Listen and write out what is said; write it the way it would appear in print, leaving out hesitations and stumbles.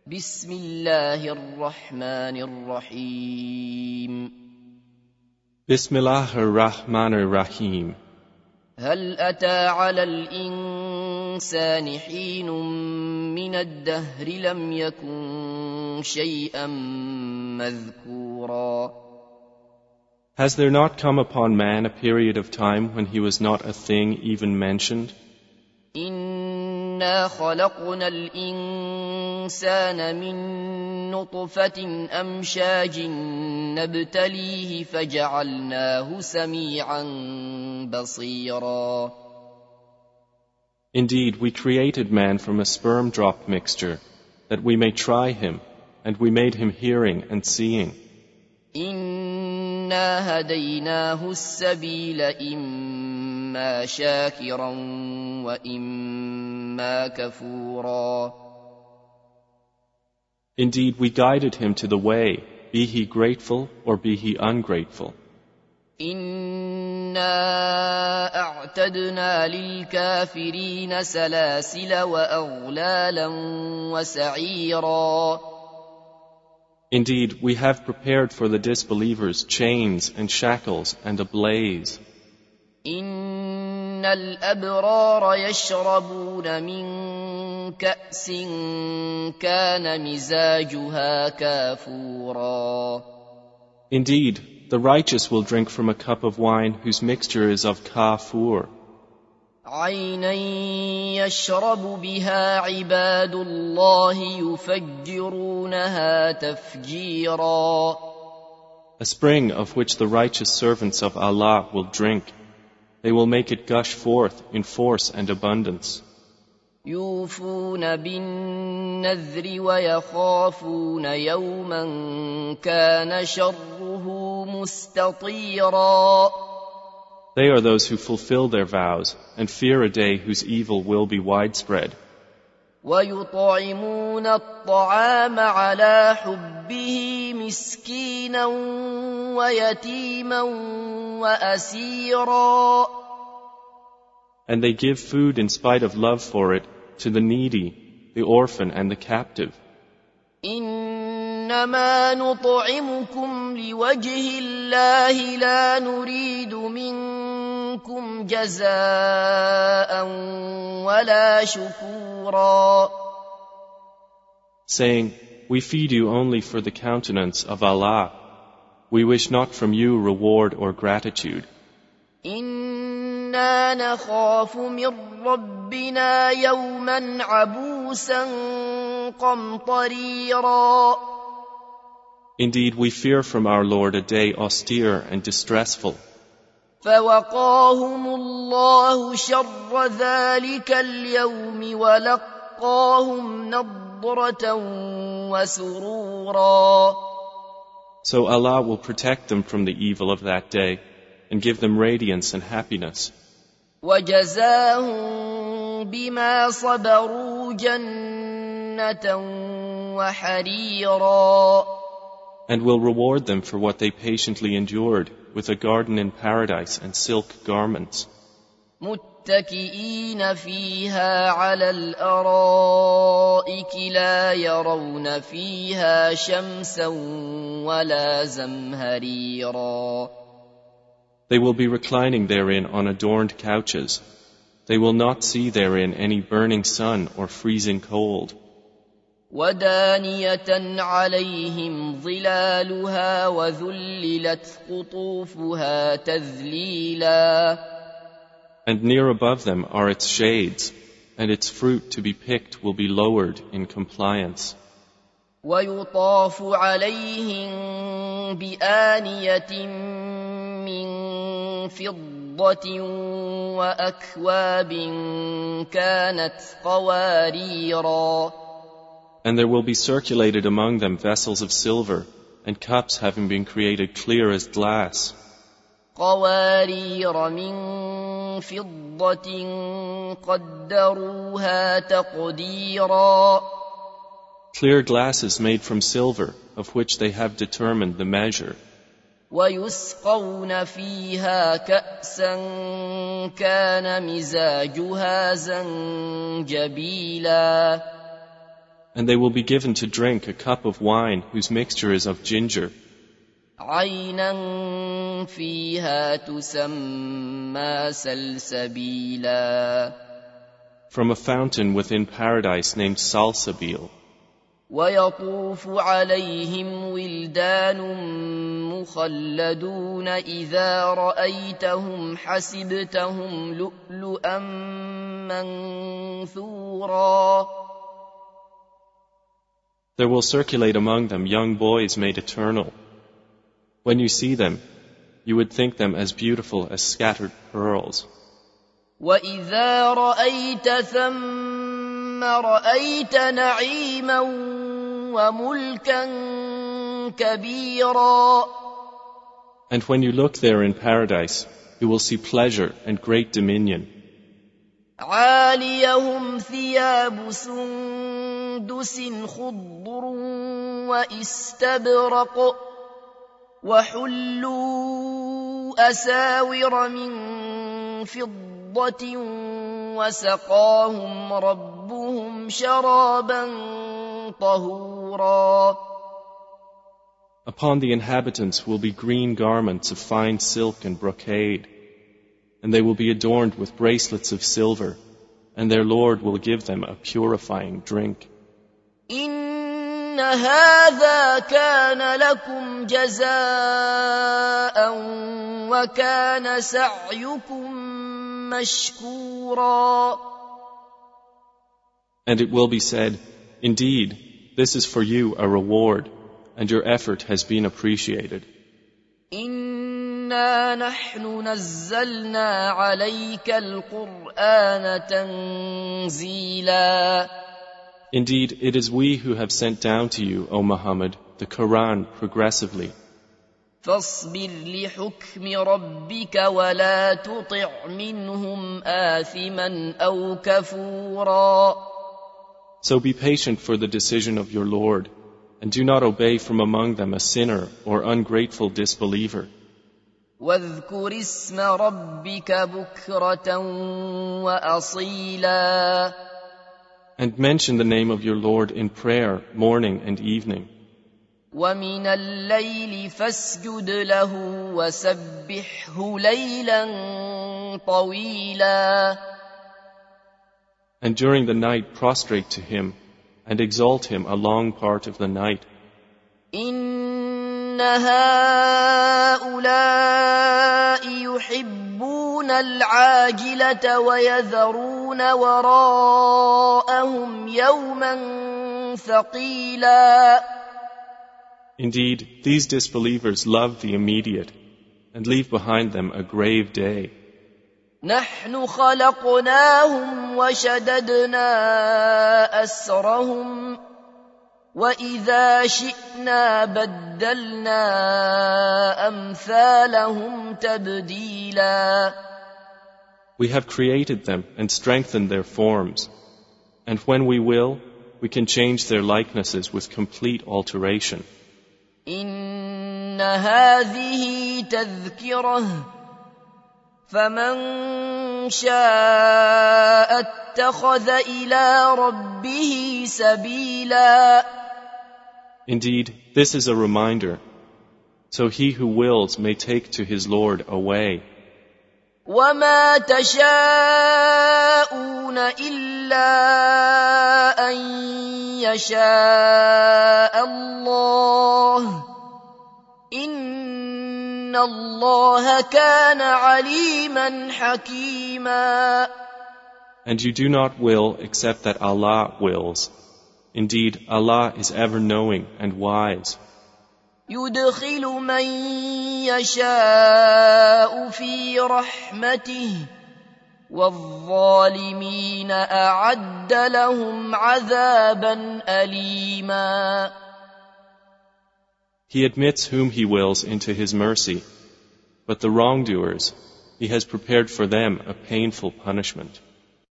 بسم الله الرحمن الرحيم بسم الله الرحمن الرحيم هل أتى على الإنسان حين من الدهر لم يكن شيئا مذكورا Has there not come upon man a period of time when he was not a thing even mentioned? إنا خلقنا الإنسان من نطفة أمشاج نبتليه فجعلناه سميعا بصيرا Indeed, we created man from a sperm drop mixture, that we may try him, and we made him hearing and seeing. إنا هديناه السبيل إما شاكرا وإما كفورا Indeed, we guided him to the way, be he grateful or be he ungrateful. إنا أعتدنا للكافرين سلاسل وأغلالا وسعيرا Indeed, we have prepared for the disbelievers chains and shackles and a blaze. إن الأبرار يشربون من كأس كان مزاجها كافورا Indeed, the righteous will drink from a cup of wine whose mixture is of kafur. عينا يشرب بها عباد الله يفجرونها تفجيرا A spring of which the righteous servants of Allah will drink. They will make it gush forth in force and abundance. يوفون بالنذر ويخافون يوما كان شره مستطيرا They are those who fulfill their vows and fear a day whose evil will be widespread. ويطعمون الطعام على حبه مسكينا ويتيما وأسيرا And they give food in spite of love for it to the needy, the orphan and the captive. إنما نطعمكم لوجه الله لا نريد منكم جزاء ولا شكورا Saying, we feed you only for the countenance of Allah. We wish not from you reward or gratitude. إنا نخاف من ربنا يوما عبوسا قمطريرا Indeed, we fear from our Lord a day austere and distressful. فوقاهم الله شر ذلك اليوم ولقاهم نضرة وسرورا So Allah will protect them from the evil of that day and give them radiance and happiness. وجزاهم بما صبروا جنة وحريرا And will reward them for what they patiently endured with a garden in paradise and silk garments. متكئين فيها على الأرائك لا يرون فيها شمسا ولا زمهريرا They will be reclining therein on adorned couches. They will not see therein any burning sun or freezing cold. ودانية عليهم ظلالها وذللت قطوفها تذليلا And near above them are its shades, and its fruit to be picked will be lowered in compliance. ويطاف عليهم بآنية من فضة وأكواب كانت قواريرا And there will be circulated among them vessels of silver and cups having been created clear as glass. قوارير من فضة قدروها تقديرا Clear glasses made from silver, of which they have determined the measure. ويسقون فيها كأسا كان مزاجها زنجبيلا And they will be given to drink a cup of wine whose mixture is of ginger, عينا فيها تسمى سلسبيلا from a fountain within paradise named Salsabil. ويطوف عليهم ولدان مخلدون إذا رأيتهم حسبتهم لؤلؤا منثورا. There will circulate among them young boys made eternal. When you see them, you would think them as beautiful as scattered pearls. وإذا رأيت ثم رأيت نعيما وملكا كبيرا. And when you look there in paradise, you will see pleasure and great dominion. عاليهم ثياب سندس خضر واستبرق وحلوا أساور من فضة وسقاهم ربهم شرابا طهورا. Upon the inhabitants will be green garments of fine silk and brocade, and they will be adorned with bracelets of silver, and their Lord will give them a purifying drink. إن هذا كان لكم جزاء وكان سعيكم مشكورا. And it will be said, indeed, this is for you a reward, and your effort has been appreciated. إنا نحن نزلنا عليك القرآن تنزيلا. Indeed, it is we who have sent down to you, O Muhammad, the Quran progressively. فاصبر لحكم ربك ولا تطع منهم آثما أو كفورا. So be patient for the decision of your Lord, and do not obey from among them a sinner or ungrateful disbeliever. واذكر اسم ربك بكرة وأصيلا. And mention the name of your Lord in prayer, morning and evening. ومن الليل فاسجد له وسبحه ليلا طويلا. And during the night prostrate to him, and exalt him a long part of the night. إن هؤلاء يحبون العاجلة ويذرون وراءهم يوما ثقيلا. Indeed, these disbelievers love the immediate, and leave behind them a grave day. نحن خلقناهم وشددنا أسرهم وإذا شئنا بدلنا أمثالهم تبديلا. We have created them and strengthened their forms, and when we will, we can change their likenesses with complete alteration. إن هذه تذكرة فمن شاء اتخذ إلى ربه سبيلا. Indeed, this is a reminder, so he who wills may take to his Lord a way. وما تشاءون إلا أن يشاء الله إن الله كان عليما حكيما. And you do not will except that Allah wills. Indeed, Allah is ever knowing and wise. يدخل من يشاء في رحمته والظالمين أعد لهم عذابا أليما. He admits whom He wills into His mercy, but the wrongdoers, He has prepared for them a painful punishment.